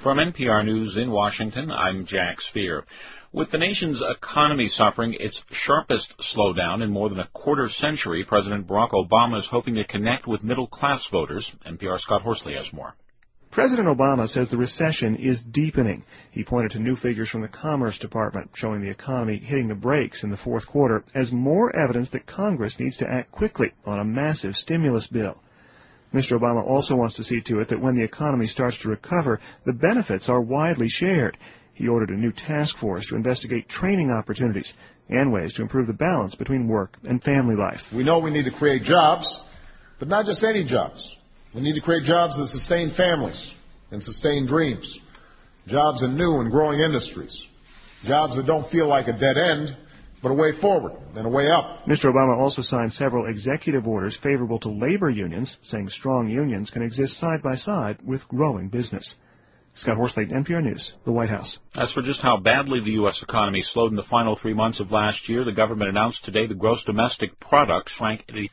From NPR News in Washington, I'm Jack Speer. With the nation's economy suffering its sharpest slowdown in more than a quarter century, President Barack Obama is hoping to connect with middle-class voters. NPR's Scott Horsley has more. President Obama says the recession is deepening. He pointed to new figures from the Commerce Department showing the economy hitting the brakes in the fourth quarter as more evidence that Congress needs to act quickly on a massive stimulus bill. Mr. Obama also wants to see to it that when the economy starts to recover, the benefits are widely shared. He ordered a new task force to investigate training opportunities and ways to improve the balance between work and family life. We know we need to create jobs, but not just any jobs. We need to create jobs that sustain families and sustain dreams, jobs in new and growing industries, jobs that don't feel like a dead end, but a way forward and a way up. Mr. Obama also signed several executive orders favorable to labor unions, saying strong unions can exist side by side with growing business. Scott Horsley, NPR News, the White House. As for just how badly the U.S. economy slowed in the final 3 months of last year, the government announced today the gross domestic product shrank at a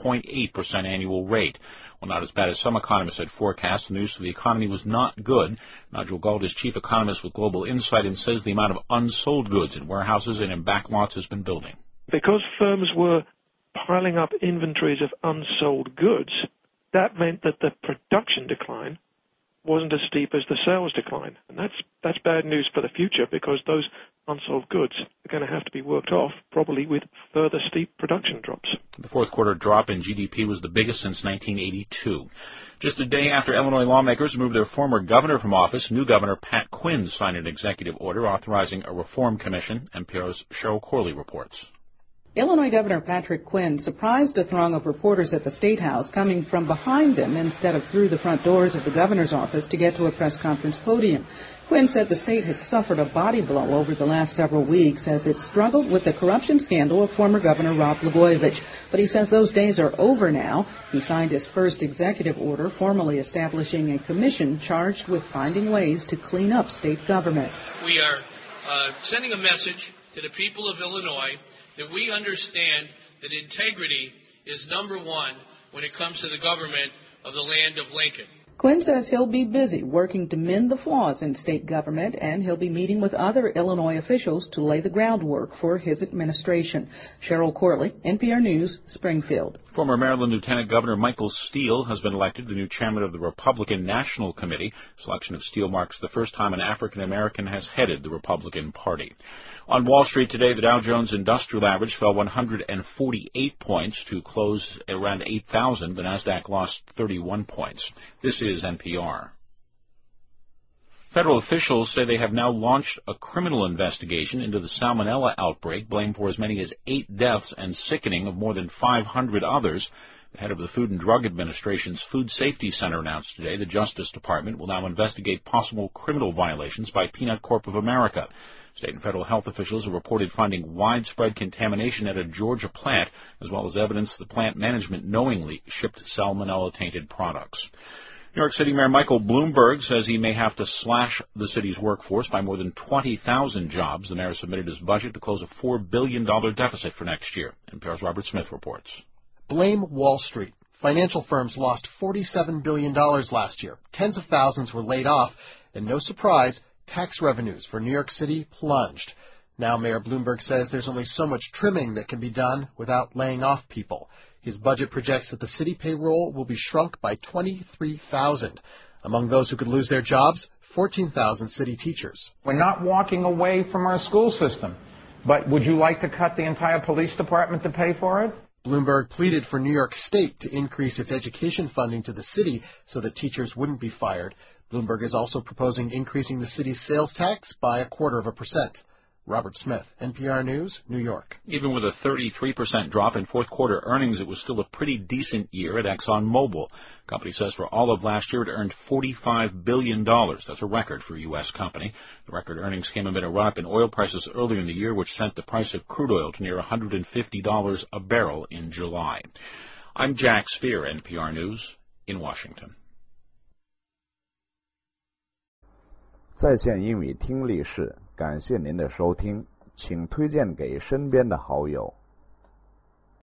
3.8% annual rate. Well, not as bad as some economists had forecast. The news for the economy was not good. Nigel Gold is chief economist with Global Insight and says the amount of unsold goods in warehouses and in backlots has been building. Because firms were piling up inventories of unsold goods, that meant that the production decline wasn't as steep as the sales decline. And that's bad news for the future because those unsold goods are going to have to be worked off, probably with further steep production drops. The fourth quarter drop in GDP was the biggest since 1982. Just a day after Illinois lawmakers moved their former governor from office, new Governor Pat Quinn signed an executive order authorizing a reform commission. NPR's Cheryl Corley reports. Illinois Governor Patrick Quinn surprised a throng of reporters at the State House coming from behind them instead of through the front doors of the governor's office to get to a press conference podium. Quinn said the state had suffered a body blow over the last several weeks as it struggled with the corruption scandal of former Governor Rod Blagojevich. But he says those days are over now. He signed his first executive order formally establishing a commission charged with finding ways to clean up state government. We are sending a message to the people of Illinois that we understand that integrity is number one when it comes to the government of the land of Lincoln. Quinn says he'll be busy working to mend the flaws in state government, and he'll be meeting with other Illinois officials to lay the groundwork for his administration. Cheryl Corley, NPR News, Springfield. Former Maryland Lieutenant Governor Michael Steele has been elected the new chairman of the Republican National Committee. Selection of Steele marks the first time an African-American has headed the Republican Party. On Wall Street today, the Dow Jones Industrial Average fell 148 points to close at around 8,000. The Nasdaq lost 31 points. This is NPR. Federal officials say they have now launched a criminal investigation into the salmonella outbreak, blamed for as many as 8 deaths and sickening of more than 500 others. The head of the Food and Drug Administration's Food Safety Center announced today the Justice Department will now investigate possible criminal violations by Peanut Corp of America. State and federal health officials have reported finding widespread contamination at a Georgia plant, as well as evidence the plant management knowingly shipped salmonella-tainted products. New York City Mayor Michael Bloomberg says he may have to slash the city's workforce by more than 20,000 jobs. The mayor submitted his budget to close a $4 billion deficit for next year. NPR's Robert Smith reports. Blame Wall Street. Financial firms lost $47 billion last year. Tens of thousands were laid off, and no surprise, tax revenues for New York City plunged. Now Mayor Bloomberg says there's only so much trimming that can be done without laying off people. His budget projects that the city payroll will be shrunk by 23,000. Among those who could lose their jobs, 14,000 city teachers. We're not walking away from our school system, but would you like to cut the entire police department to pay for it? Bloomberg pleaded for New York State to increase its education funding to the city so that teachers wouldn't be fired. Bloomberg is also proposing increasing the city's sales tax by 0.25%. Robert Smith, NPR News, New York. Even with a 33% drop in fourth quarter earnings, it was still a pretty decent year at ExxonMobil. The company says for all of last year it earned $45 billion. That's a record for a U.S. company. The record earnings came amid a run-up in oil prices earlier in the year, which sent the price of crude oil to near $150 a barrel in July. I'm Jack Speer, NPR News, in Washington. 在线英语听力室，感谢您的收听，请推荐给身边的好友。